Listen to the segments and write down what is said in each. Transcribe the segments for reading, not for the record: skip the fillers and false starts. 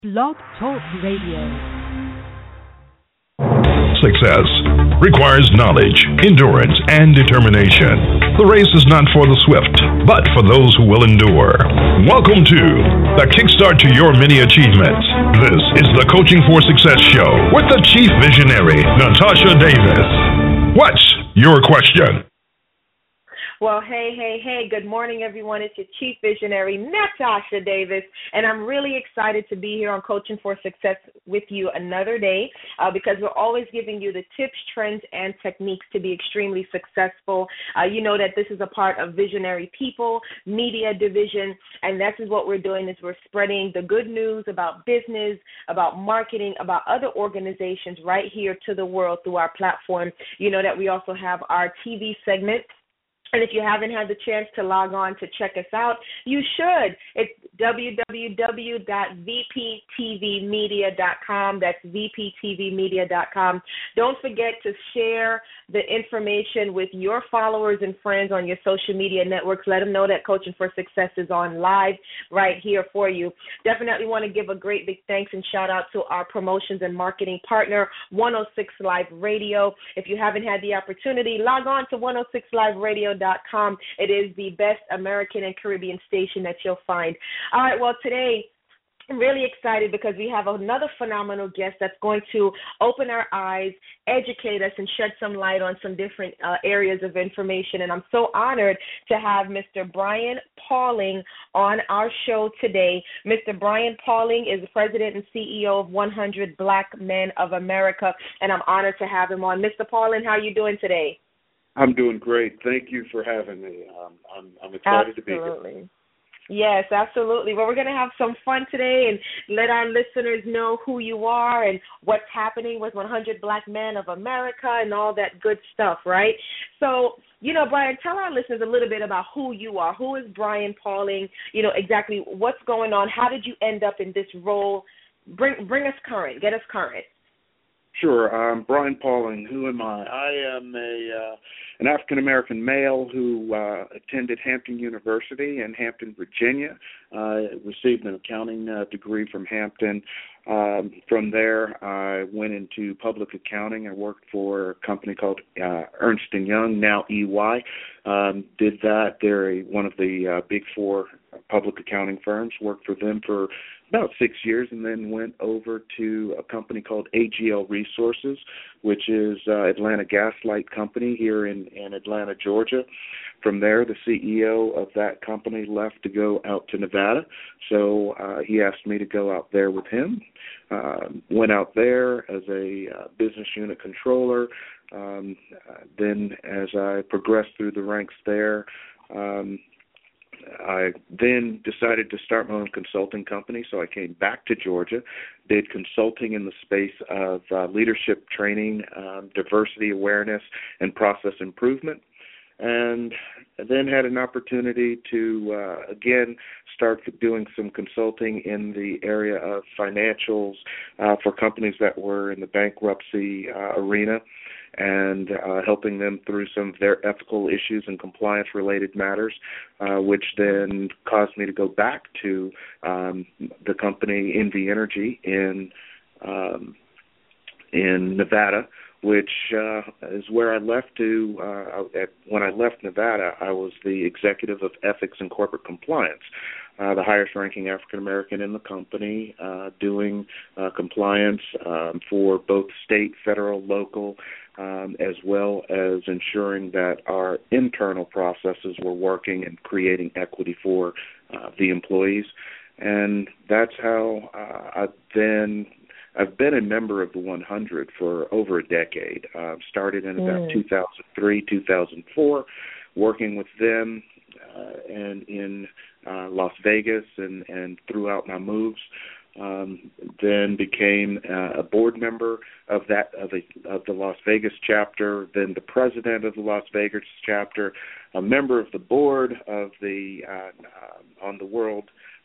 Blog Talk Radio. Success requires knowledge, endurance, and determination. The race is not for the swift, but for those who will endure. Welcome to the Kickstart to Your Many Achievements. This is the Coaching for Success show with the Chief Visionary, Natasha Davis. What's your question? Well, hey, good morning, everyone. It's your Chief Visionary, Natasha Davis, and I'm really excited to be here on Coaching for Success with you another day because we're always giving you the tips, trends, and techniques to be extremely successful. You know that this is a part of Visionary People Media Division, and this is what we're doing is we're spreading the good news about business, about marketing, about other organizations right here to the world through our platform. You know that we also have our TV segment. And if you haven't had the chance to log on to check us out, you should. It's www.vptvmedia.com. That's vptvmedia.com. Don't forget to share the information with your followers and friends on your social media networks. Let them know that Coaching for Success is on live right here for you. Definitely want to give a great big thanks and shout out to our promotions and marketing partner, 106 Live Radio. If you haven't had the opportunity, log on to 106liveradio.com. It is the best American and Caribbean station that you'll find. All right, well, today I'm really excited because we have another phenomenal guest that's going to open our eyes, educate us, and shed some light on some different areas of information. And I'm so honored to have Mr. Brian Pauling on our show today. Mr. Brian Pauling is the president and CEO of 100 Black Men of America, and I'm honored to have him on. Mr. Pauling, how are you doing today? I'm doing great. Thank you for having me. I'm excited to be here. Absolutely. Yes, absolutely. Well, we're going to have some fun today and let our listeners know who you are and what's happening with 100 Black Men of America and all that good stuff, right? So, Brian, tell our listeners a little bit about who you are. Who is Brian Pauling? Exactly what's going on. How did you end up in this role? Bring us current. Get us current. Sure. Brian Pauling. Who am I? I am an African-American male who attended Hampton University in Hampton, Virginia. Received an accounting degree from Hampton. From there, I went into public accounting. I worked for a company called Ernst & Young, now EY. Did that. They're one of the big four public accounting firms. Worked for them for about 6 years, and then went over to a company called AGL Resources, which is Atlanta Gas Light Company here in Atlanta, Georgia. From there, the CEO of that company left to go out to Nevada, so he asked me to go out there with him. Went out there as a business unit controller. Then as I progressed through the ranks there, I then decided to start my own consulting company, so I came back to Georgia, did consulting in the space of leadership training, diversity awareness, and process improvement, and then had an opportunity to, again, start doing some consulting in the area of financials for companies that were in the bankruptcy arena, and helping them through some of their ethical issues and compliance-related matters, which then caused me to go back to the company NV Energy in Nevada, which is where I left to. When I left Nevada, I was the executive of ethics and corporate compliance, the highest-ranking African-American in the company, doing compliance for both state, federal, local, as well as ensuring that our internal processes were working and creating equity for the employees. And that's how I've been a member of the 100 for over a decade. Started in about 2003, 2004, working with them and in Las Vegas and throughout my moves. Then became a board member of the Las Vegas chapter, then the president of the Las Vegas chapter, a member of the board of the on the world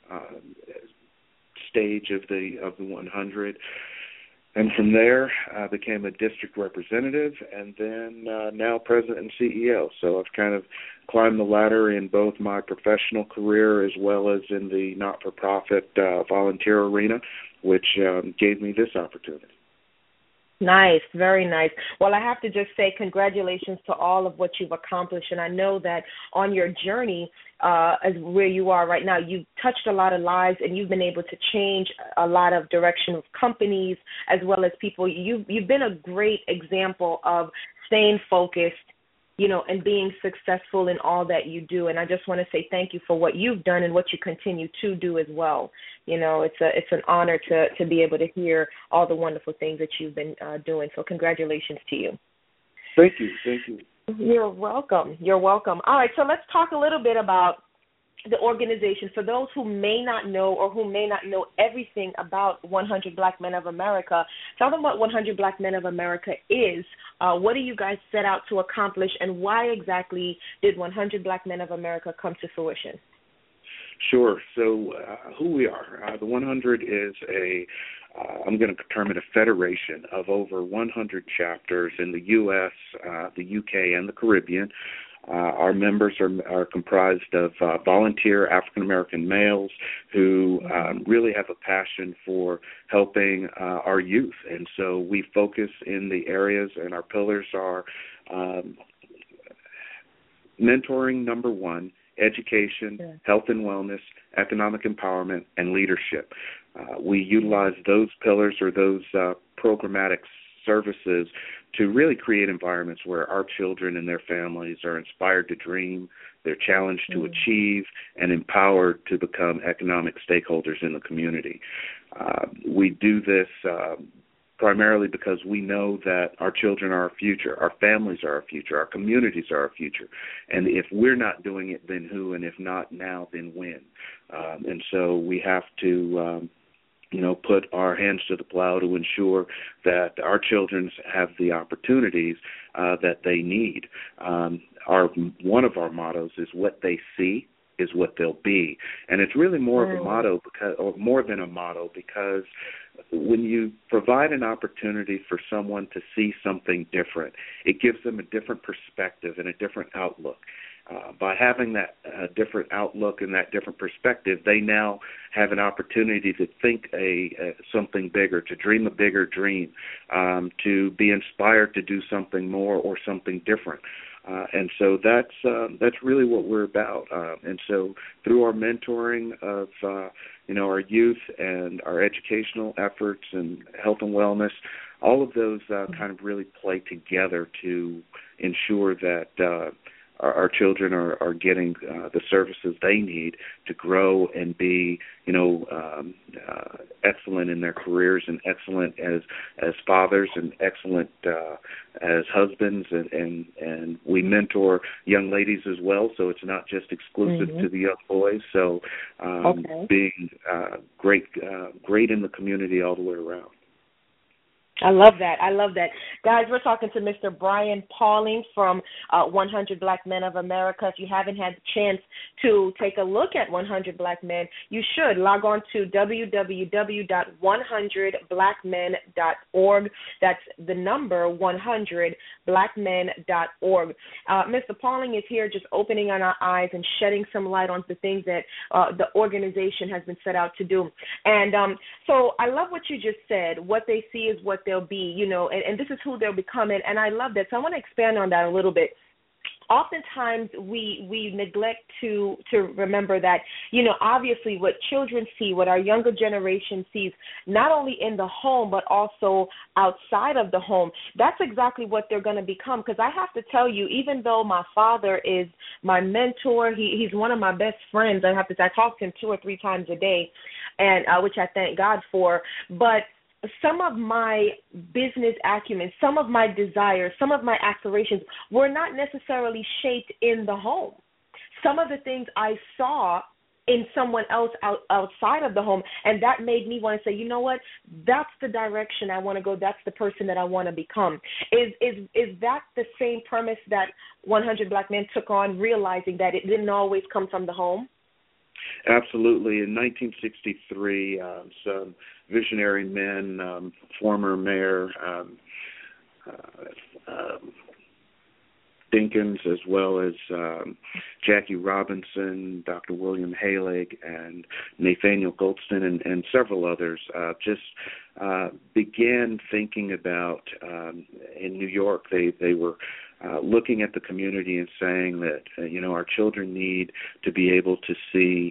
stage of the 100. And from there, I became a district representative and then now president and CEO. So I've kind of climbed the ladder in both my professional career as well as in the not-for-profit volunteer arena. which gave me this opportunity. Nice, very nice. Well, I have to just say congratulations to all of what you've accomplished, and I know that on your journey as where you are right now, you've touched a lot of lives, and you've been able to change a lot of direction of companies as well as people. You've been a great example of staying focused, and being successful in all that you do. And I just want to say thank you for what you've done and what you continue to do as well. It's an honor to be able to hear all the wonderful things that you've been doing. So congratulations to you. Thank you. You're welcome. All right, so let's talk a little bit about the organization. For those who may not know or who may not know everything about 100 Black Men of America, tell them what 100 Black Men of America is. What do you guys set out to accomplish, and why exactly did 100 Black Men of America come to fruition? Sure. So who we are, the 100 is I'm going to term it a federation of over 100 chapters in the U.S., the U.K., and the Caribbean. Our members are comprised of volunteer African-American males who really have a passion for helping our youth. And so we focus in the areas, and our pillars are mentoring, number one, education, health and wellness, economic empowerment, and leadership. We utilize those pillars or those programmatic services to really create environments where our children and their families are inspired to dream, they're challenged to achieve, and empowered to become economic stakeholders in the community. We do this primarily because we know that our children are our future, our families are our future, our communities are our future. And if we're not doing it, then who? And if not now, then when? And so we have to put our hands to the plow to ensure that our children have the opportunities that they need. One of our mottos is what they see is what they'll be. And it's really more of a motto more than a motto, because when you provide an opportunity for someone to see something different, it gives them a different perspective and a different outlook. By having that different outlook and that different perspective, they now have an opportunity to think something bigger, to dream a bigger dream, to be inspired to do something more or something different. And so that's really what we're about. And so through our mentoring of our youth and our educational efforts and health and wellness, all of those kind of really play together to ensure that our children are getting the services they need to grow and be, excellent in their careers and excellent as fathers and excellent as husbands. And we mentor young ladies as well, so it's not just exclusive to the young boys. So being great in the community all the way around. I love that. Guys, we're talking to Mr. Brian Pauling from 100 Black Men of America. If you haven't had the chance to take a look at 100 Black Men, you should. Log on to www.100blackmen.org. That's the number 100blackmen.org. Mr. Pauling is here just opening on our eyes and shedding some light on the things that the organization has been set out to do. And so I love what you just said. What they see is what they'll be, and this is who they'll become. And I love that. So I want to expand on that a little bit. Oftentimes we neglect to remember that, obviously what children see, what our younger generation sees, not only in the home but also outside of the home, that's exactly what they're going to become. Because I have to tell you, even though my father is my mentor, he's one of my best friends. I talk to him 2 or 3 times a day, and which I thank God for. But some of my business acumen, some of my desires, some of my aspirations were not necessarily shaped in the home. Some of the things I saw in someone else outside of the home, and that made me want to say, you know what, that's the direction I want to go. That's the person that I want to become. Is that the same premise that 100 Black Men took on, realizing that it didn't always come from the home? Absolutely. In 1963, some visionary men, former mayor Dinkins, as well as Jackie Robinson, Dr. William Halig, and Nathaniel Goldston, and several others, just began thinking about, in New York, they were looking at the community and saying that, our children need to be able to see,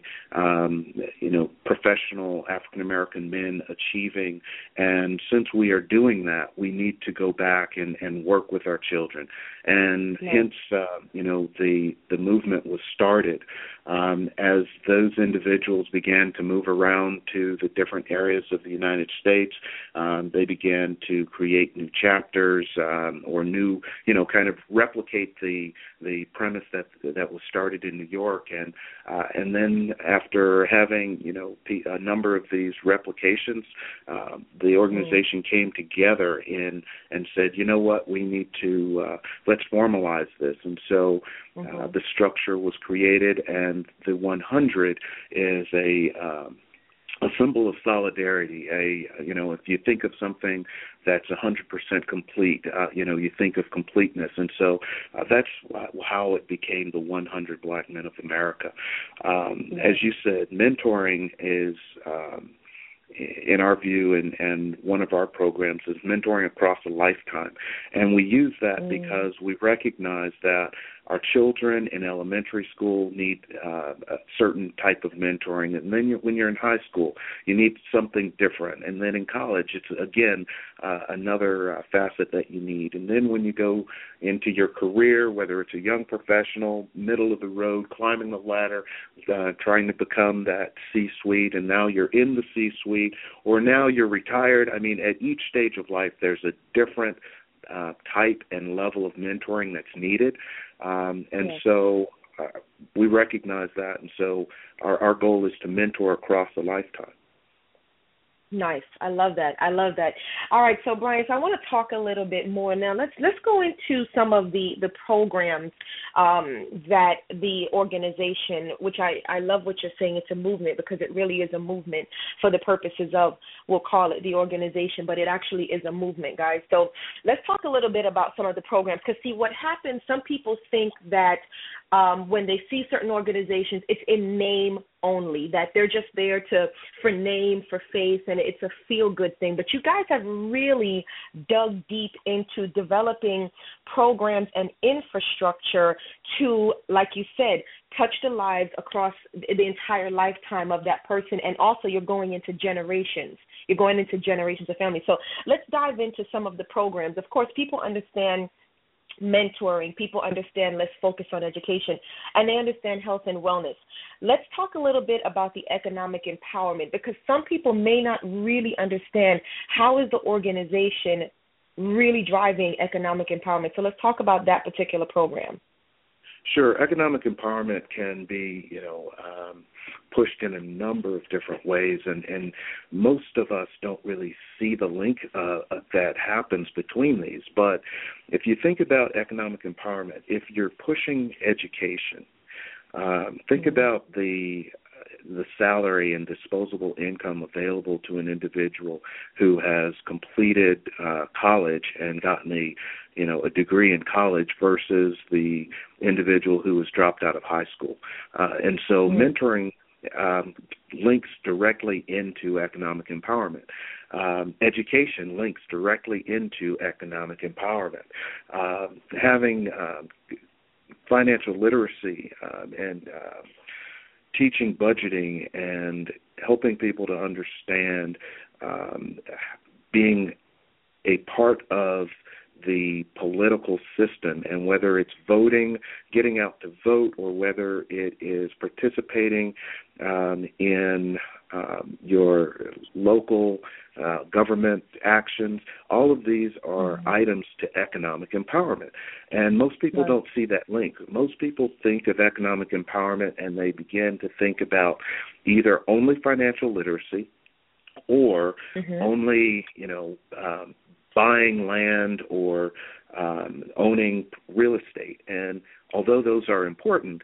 professional African-American men achieving. And since we are doing that, we need to go back and work with our children. And hence, the movement was started. As those individuals began to move around to the different areas of the United States, they began to create new chapters or new, kind of replicate the premise that was started in New York, and then after having a number of these replications, the organization came together and said, what, we need to let's formalize this, and so the structure was created, and the 100 is a symbol of solidarity. If you think of something that's 100% complete, you think of completeness. And so that's how it became the 100 Black Men of America. As you said, mentoring is, in our view, and one of our programs is mentoring across a lifetime. And we use that because we recognize that our children in elementary school need a certain type of mentoring, and then when you're in high school, you need something different. And then in college, it's, again, another facet that you need. And then when you go into your career, whether it's a young professional, middle of the road, climbing the ladder, trying to become that C-suite, and now you're in the C-suite, or now you're retired. I mean, at each stage of life, there's a different type and level of mentoring that's needed. So we recognize that, and so our goal is to mentor across a lifetime. Nice. I love that. All right, so Brian, I want to talk a little bit more now. Let's go into some of the programs that the organization, which I love what you're saying, it's a movement, because it really is a movement for the purposes of, we'll call it the organization, but it actually is a movement, guys. So let's talk a little bit about some of the programs, because see, what happens, some people think that when they see certain organizations, it's in name only, that they're just there for name, for face, and it's a feel-good thing. But you guys have really dug deep into developing programs and infrastructure to, like you said, touch the lives across the entire lifetime of that person, and also you're going into generations. You're going into generations of families. So let's dive into some of the programs. Of course, people understand mentoring, people understand let's focus on education, and they understand health and wellness. Let's talk a little bit about the economic empowerment, because some people may not really understand how is the organization really driving economic empowerment. So let's talk about that particular program. Sure. Economic empowerment can be, pushed in a number of different ways, and most of us don't really see the link that happens between these. But if you think about economic empowerment, if you're pushing education, think about the salary and disposable income available to an individual who has completed college and gotten a degree in college versus the individual who was dropped out of high school. And so mentoring links directly into economic empowerment. Education links directly into economic empowerment. Having financial literacy and teaching budgeting and helping people to understand being a part of the political system, and whether it's voting, getting out to vote, or whether it is participating in your local government actions, all of these are items to economic empowerment. And most people don't see that link. Most people think of economic empowerment and they begin to think about either only financial literacy or only, buying land or owning real estate. And although those are important,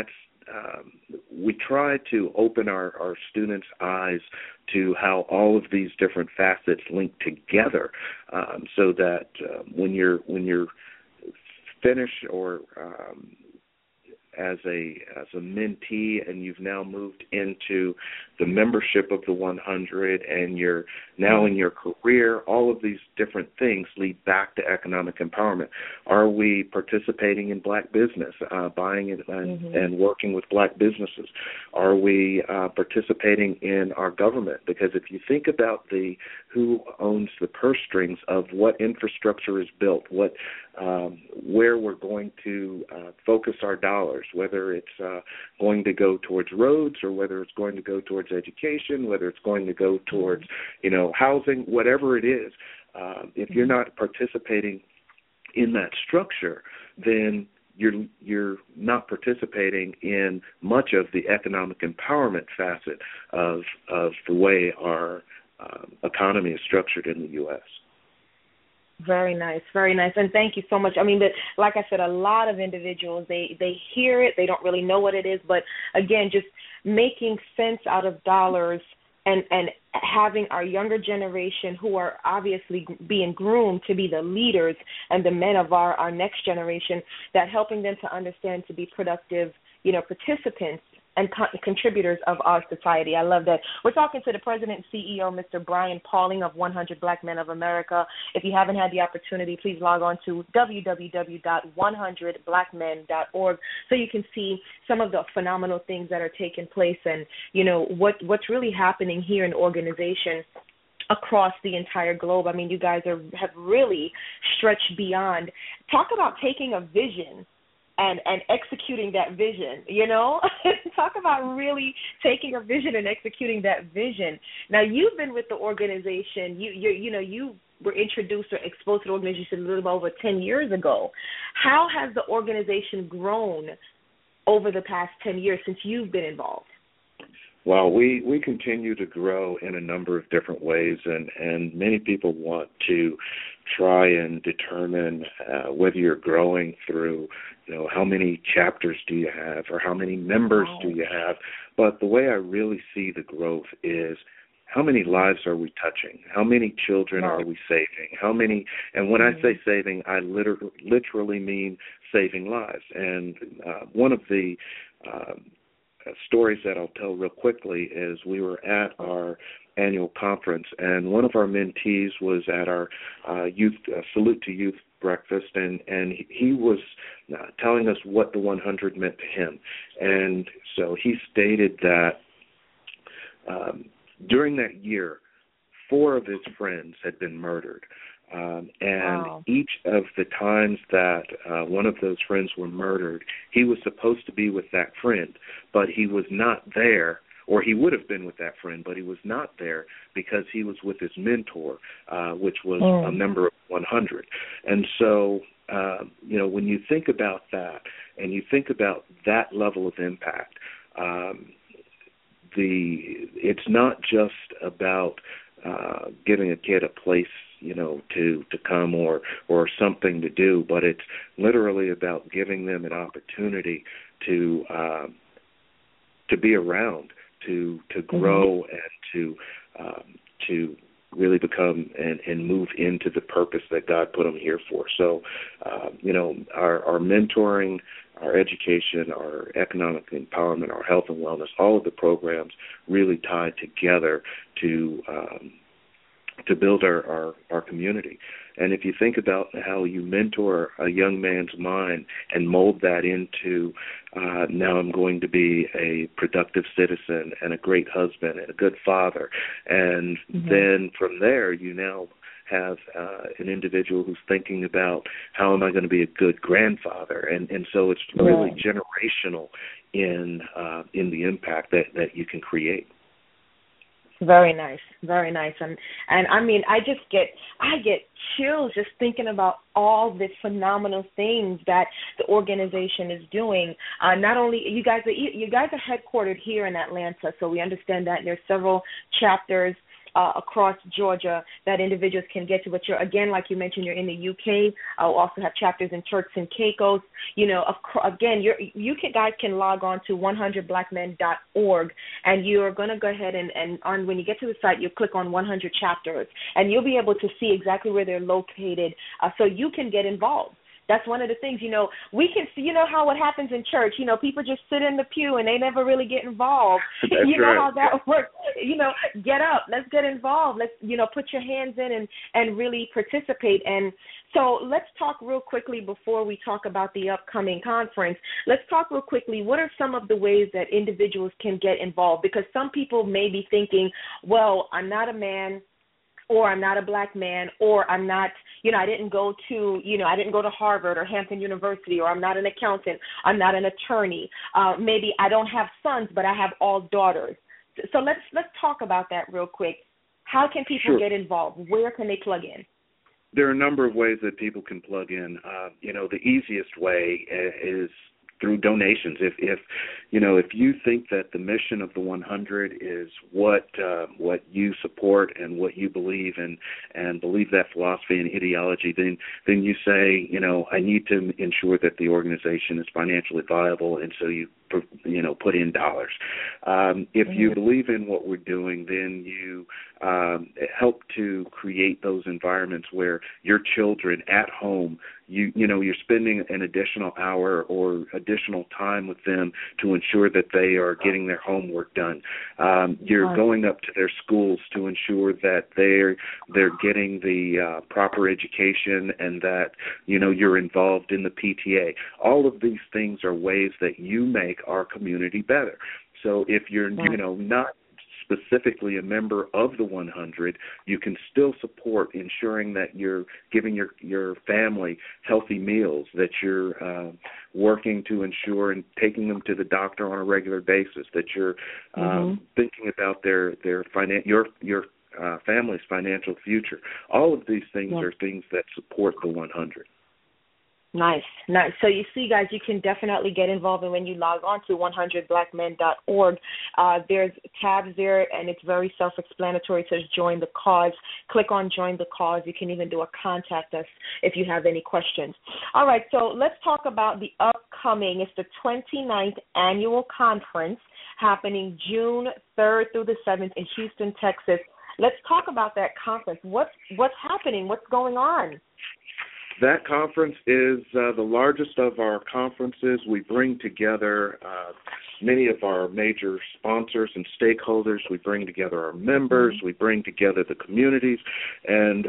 we try to open our students' eyes to how all of these different facets link together, so that when you're finish or as a mentee, and you've now moved into the membership of the 100, and you're now in your career, all of these different things lead back to economic empowerment. Are we participating in black business, buying and working with black businesses? Are we participating in our government? Because if you think about who owns the purse strings of what infrastructure is built, where we're going to focus our dollars, whether it's going to go towards roads or whether it's going to go towards education, whether it's going to go towards, housing, whatever it is, if you're not participating in that structure, then you're not participating in much of the economic empowerment facet of the way our economy is structured in the U.S. Very nice, very nice, and thank you so much. I mean, like I said, a lot of individuals, they hear it, they don't really know what it is, but again, just making sense out of dollars and having our younger generation who are obviously being groomed to be the leaders and the men of our next generation, that helping them to understand to be productive, participants and contributors of our society. I love that. We're talking to the president and CEO, Mr. Brian Pauling of 100 Black Men of America. If you haven't had the opportunity, please log on to www.100blackmen.org so you can see some of the phenomenal things that are taking place and, what's really happening here in the organization across the entire globe. I mean, you guys have really stretched beyond. Talk about taking a vision and executing that vision, Talk about really taking a vision and executing that vision. Now, you've been with the organization. You were introduced or exposed to the organization a little over 10 years ago. How has the organization grown over the past 10 years since you've been involved? Well, we continue to grow in a number of different ways, and many people want to try and determine whether you're growing through, how many chapters do you have or how many members do you have. But the way I really see the growth is how many lives are we touching? How many children are we saving? How many? And when I say saving, I literally mean saving lives. And one of the stories that I'll tell real quickly is we were at our annual conference, and one of our mentees was at our youth Salute to Youth breakfast, and he was telling us what the 100 meant to him. And so he stated that during that year, 4 of his friends had been murdered. Each of the times that one of those friends were murdered, he was supposed to be with that friend, but he was not there, or he would have been with that friend, but he was not there because he was with his mentor, which was a member of 100. And so, when you think about that and you think about that level of impact, it's not just about giving a kid a place, to come or something to do, but it's literally about giving them an opportunity to be around, to grow, and to really become and move into the purpose that God put them here for. So, our mentoring, our education, our economic empowerment, our health and wellness, all of the programs really tied together to build our community. And if you think about how you mentor a young man's mind and mold that into now I'm going to be a productive citizen and a great husband and a good father, and then from there you now have an individual who's thinking about how am I going to be a good grandfather, and so it's really generational in the impact that you can create. Very nice, very nice, and I mean, I get chills just thinking about all the phenomenal things that the organization is doing. Not only you guys are headquartered here in Atlanta, so we understand that there's several chapters across Georgia that individuals can get to. But you're, again, like you mentioned, you're in the UK. I'll also have chapters in Turks and Caicos. Again, guys can log on to 100blackmen.org, and you're going to go ahead and when you get to the site, you click on 100 chapters, and you'll be able to see exactly where they're located, so you can get involved. That's one of the things, we can see, how what happens in church, people just sit in the pew and they never really get involved. That's you know right. how that works. Get up, let's get involved. Let's, put your hands in and really participate. And so let's talk real quickly before we talk about the upcoming conference. Let's talk real quickly, what are some of the ways that individuals can get involved? Because some people may be thinking, well, I'm not a man, or I'm not a black man, or I'm not, I didn't go to Harvard or Hampton University, or I'm not an accountant, I'm not an attorney. Maybe I don't have sons, but I have all daughters. So let's talk about that real quick. How can people get involved? Where can they plug in? There are a number of ways that people can plug in. The easiest way is through donations. If you think that the mission of the 100 is what you support and what you believe in, and believe that philosophy and ideology, then you say, I need to ensure that the organization is financially viable, and so you put in dollars. If you believe in what we're doing, then you help to create those environments where your children at home, you're spending an additional hour or additional time with them to ensure that they are getting their homework done. You're going up to their schools to ensure that they're getting the proper education, and that you're involved in the PTA. All of these things are ways that you make our community better. So if you're not specifically a member of the 100, you can still support ensuring that you're giving your family healthy meals, that you're working to ensure and taking them to the doctor on a regular basis, that you're thinking about your family's financial future. All of these things are things that support the 100. Nice. So you see, guys, you can definitely get involved, and when you log on to 100blackmen.org, there's tabs there, and it's very self-explanatory. It says Join the Cause. Click on Join the Cause. You can even do a contact us if you have any questions. All right, so let's talk about the upcoming, it's the 29th annual conference happening June 3rd through the 7th in Houston, Texas. Let's talk about that conference. What's happening? What's going on? That conference is the largest of our conferences. We bring together many of our major sponsors and stakeholders. We bring together our members. We bring together the communities, and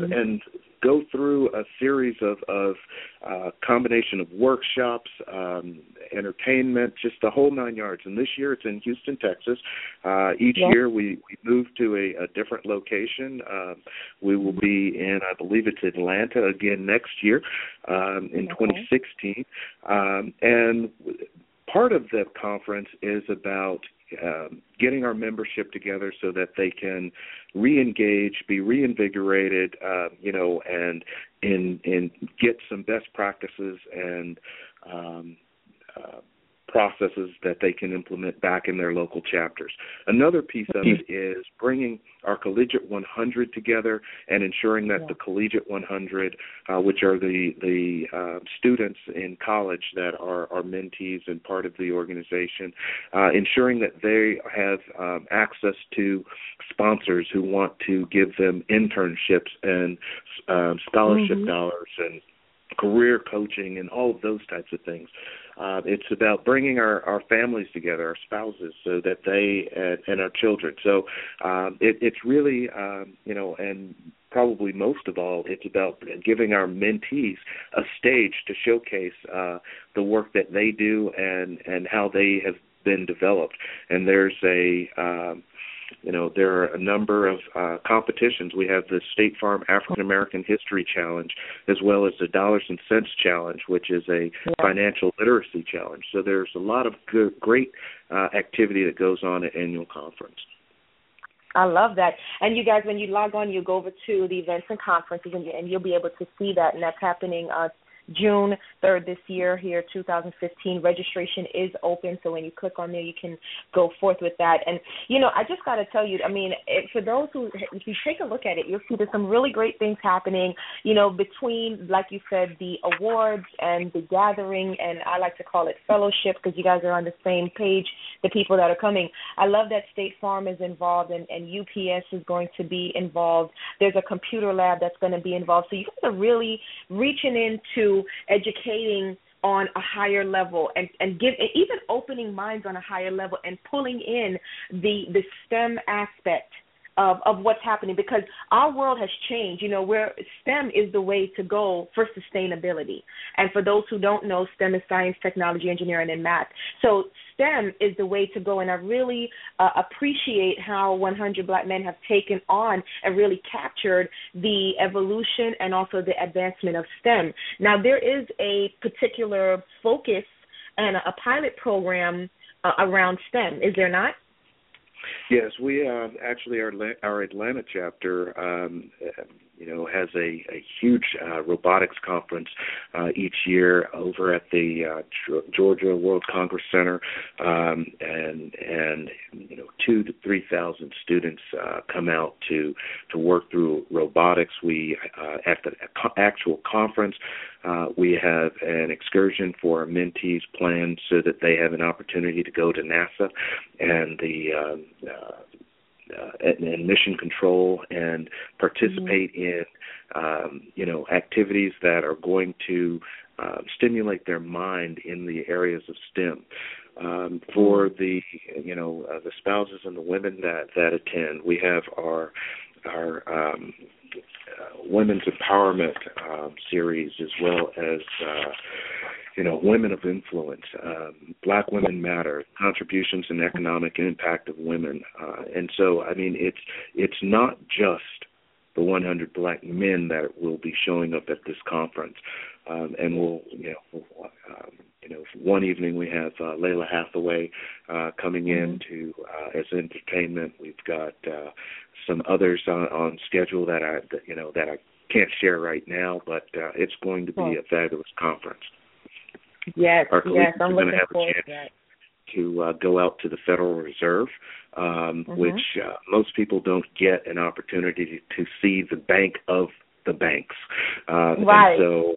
go through a series of combination of workshops, entertainment, just the whole nine yards. And this year it's in Houston, Texas. Each year we move to a different location. We will be in, I believe it's Atlanta again next year in 2016. And part of the conference is about getting our membership together so that they can re-engage, be reinvigorated, and get some best practices and processes that they can implement back in their local chapters. Another piece of it is bringing our Collegiate 100 together and ensuring that the Collegiate 100, which are the students in college that are mentees and part of the organization, ensuring that they have access to sponsors who want to give them internships and scholarship dollars and career coaching and all of those types of things. It's about bringing our families together, our spouses, so that they and our children. So it's really, and probably most of all, it's about giving our mentees a stage to showcase the work that they do and how they have been developed. And there's there are a number of competitions. We have the State Farm African American History Challenge, as well as the Dollars and Cents Challenge, which is a financial literacy challenge. So there's a lot of great activity that goes on at annual conference. I love that. And you guys, when you log on, you go over to the events and conferences, and you'll be able to see that, and that's happening June 3rd this year here, 2015. Registration is open, so when you click on there, you can go forth with that. And, I just got to tell you, for those if you take a look at it, you'll see there's some really great things happening, between, like you said, the awards and the gathering, and I like to call it fellowship because you guys are on the same page, the people that are coming. I love that State Farm is involved and UPS is going to be involved. There's a computer lab that's going to be involved. So you guys are really reaching into to educating on a higher level and even opening minds on a higher level and pulling in the STEM aspect of what's happening, because our world has changed, where STEM is the way to go for sustainability. And for those who don't know, STEM is science, technology, engineering, and math. So STEM is the way to go, and I really appreciate how 100 Black Men have taken on and really captured the evolution and also the advancement of STEM. Now, there is a particular focus and a pilot program around STEM, is there not? Yes, we actually our Atlanta chapter, has a huge robotics conference each year over at the Georgia World Congress Center, and 2,000 to 3,000 students come out to work through robotics. We at the actual conference, we have an excursion for our mentees planned so that they have an opportunity to go to NASA and the and mission control and participate in activities that are going to stimulate their mind in the areas of STEM. For the the spouses and the women that attend, we have our women's empowerment series, as well as women of influence, Black Women Matter, contributions and economic impact of women, and so it's not just the 100 Black men that will be showing up at this conference, and we'll one evening we have Layla Hathaway coming in to as entertainment. We've got some others on schedule that I can't share right now, but it's going to be a fabulous conference. Yes, our colleagues I'm are going looking to have forward a chance to that. To go out to the Federal Reserve, which most people don't get an opportunity to see the bank of the banks. Right. And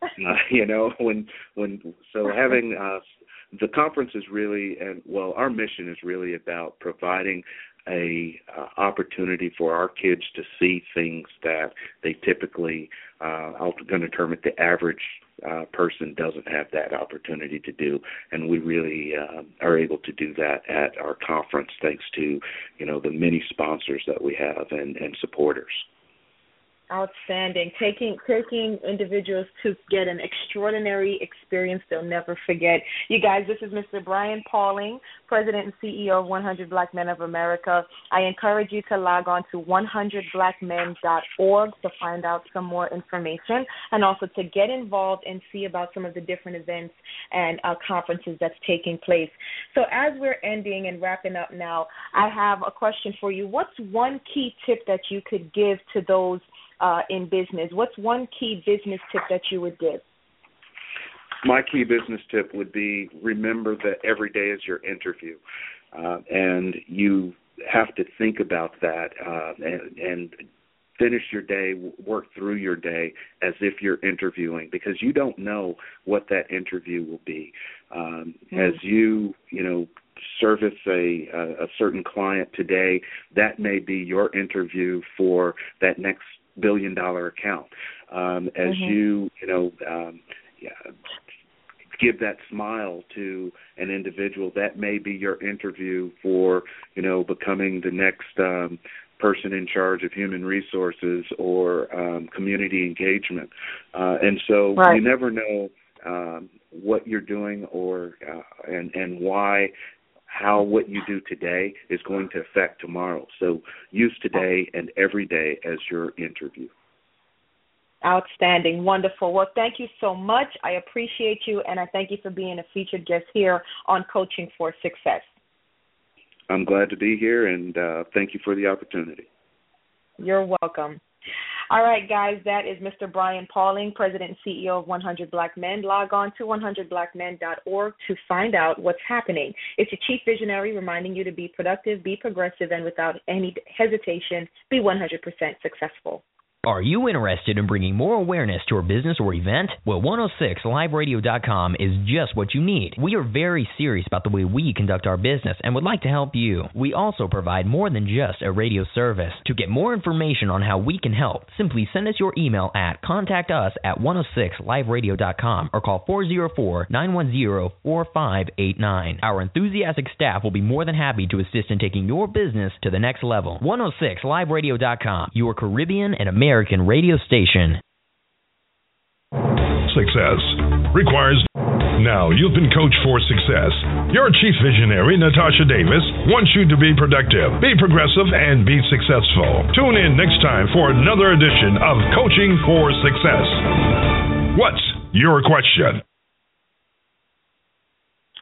so having the conference is really, our mission is really about providing a opportunity for our kids to see things that they typically, I'm going to term it, the average person doesn't have that opportunity to do, and we really are able to do that at our conference thanks to the many sponsors that we have and supporters. Outstanding. Taking individuals to get an extraordinary experience they'll never forget. You guys, this is Mr. Brian Pauling, President and CEO of 100 Black Men of America. I encourage you to log on to 100blackmen.org to find out some more information and also to get involved and see about some of the different events and conferences that's taking place. So as we're ending and wrapping up now, I have a question for you. What's one key tip that you could give to those in business? What's one key business tip that you would give? My key business tip would be remember that every day is your interview, and you have to think about that and finish your day, work through your day as if you're interviewing, because you don't know what that interview will be. As you service a certain client today, that may be your interview for that next billion-dollar account. As you give that smile to an individual, that may be your interview for becoming the next person in charge of human resources or community engagement. And so you never know what you're doing or and why. How what you do today is going to affect tomorrow. So use today and every day as your interview. Outstanding. Wonderful. Well, thank you so much. I appreciate you, and I thank you for being a featured guest here on Coaching for Success. I'm glad to be here, and thank you for the opportunity. You're welcome. All right, guys, that is Mr. Brian Pauling, President and CEO of 100 Black Men. Log on to 100blackmen.org to find out what's happening. It's your chief visionary reminding you to be productive, be progressive, and without any hesitation, be 100% successful. Are you interested in bringing more awareness to your business or event? Well, 106liveradio.com is just what you need. We are very serious about the way we conduct our business and would like to help you. We also provide more than just a radio service. To get more information on how we can help, simply send us your email at contactus@106liveradio.com or call 404-910-4589. Our enthusiastic staff will be more than happy to assist in taking your business to the next level. 106liveradio.com, your Caribbean and American radio station. Success requires... Now, you've been coached for success. Your chief visionary, Natasha Davis, wants you to be productive, be progressive, and be successful. Tune in next time for another edition of Coaching for Success. What's your question?